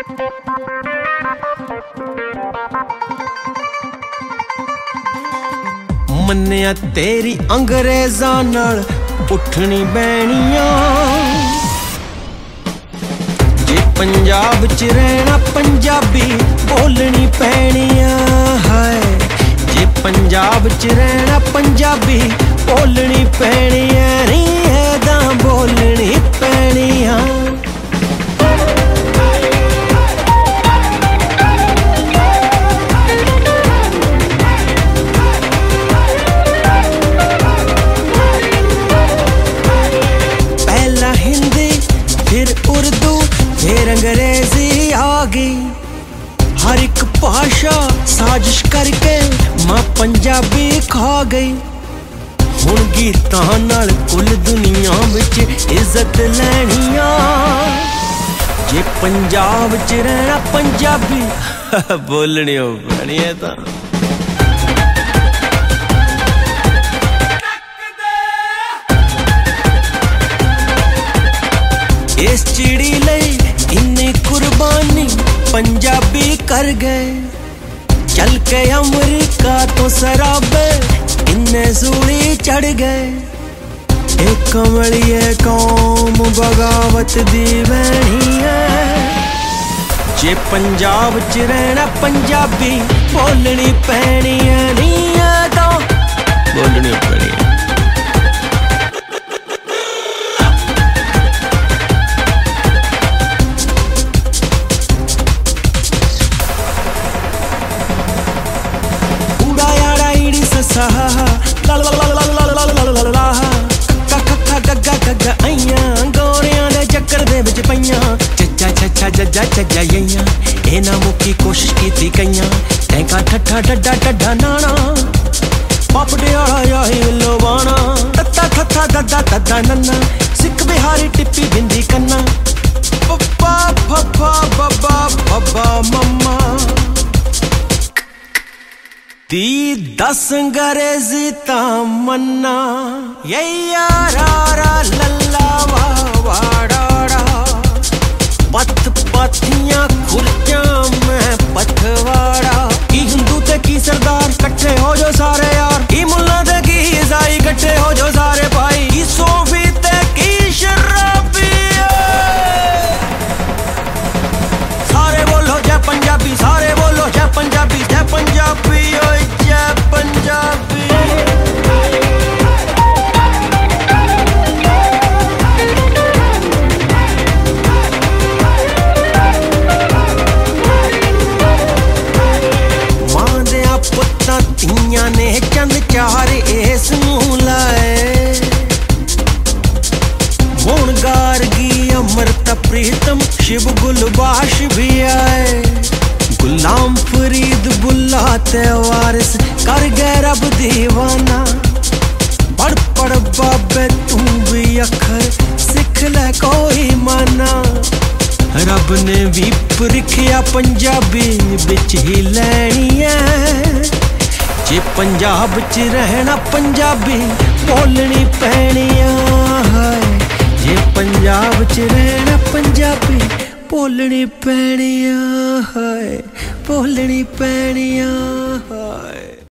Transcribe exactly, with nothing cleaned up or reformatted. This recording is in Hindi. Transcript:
मन्निया तेरी अंग्रेज़ां नाल उठनी बैणियां, जे पंजाब च रहना पंजाबी बोलनी पैणियां। हाय जे पंजाब च रहना पंजाबी बोलनी पैणियां, नी ऐदां बोलनी पैणियां। फिर उर्दू फिर अंग्रेजी आ गई, हर एक भाषा साजिश करके मां पंजाबी खा गई। हुण गीतां नाल कुल दुनिया विच इज्जत लैणिया, जे पंजाब च रहना पंजाबी बोलनी पैणी है तां। इस चिड़ी लई इन्नी कुर्बानी पंजाबी कर गए, चल के अमरीका तो सराबे इन्ने सूली चढ़ गए। एक कमलिए कौम बगावत दी बैणी है, जे पंजाब च रहना पंजाबी बोलनी पैणी है, नी तो बोलनी पैणी है। गोरियां दे चक्कर दे विच पईयां, चचा चचा जजा चजा यइयां, इन्हां मुक्की कोशिश कीती कईयां, टैंका ठट्ठा डड्डा डड्डा नाना पापड़े आला याही लवाना, तत्ता थत्था दद्दा दद्दा नन्ना, सिख बिहारी टिप्पी बिंदी कन्ना, पप्पा पप्पा बब्बा बब्बा मम्मा दी दस अंग्रेजी तमन्ना, ये यारा लल्ला वाड़ा पथ पाथियां खुर्चा में पथवाड़ा। की हिंदू ते की सरदार कट्ठे हो जो सारे यार, की मुल्ला ते की ईसाई कट्ठे हो जो सारे भाई, की सोफी ते की शराबी। सारे बोलो जय पंजाबी, सारे बोलो जय पंजाबी, जय पंजाबी ओए जय पंजाबी। मां दे पुत्तां तियां ने चंद चार इस नूं लाए, हुण गारगी अमृता प्रीतम शिव गुलबाश भी आए। गुलाम फरीद बुल्ला ते वारिस कर गए रब दीवाना, पढ़ पढ़ बाबे तू भी अखर सिख ले कोई माना। रब ने भी परिखिया पंजाबी बिच ही लैनी है, जे पंजाब च रहना पंजाबी बोलनी पैणियां। जे पंजाब च रहना पंजाबी बोलनी पैणियां, बोलनी पैणियां।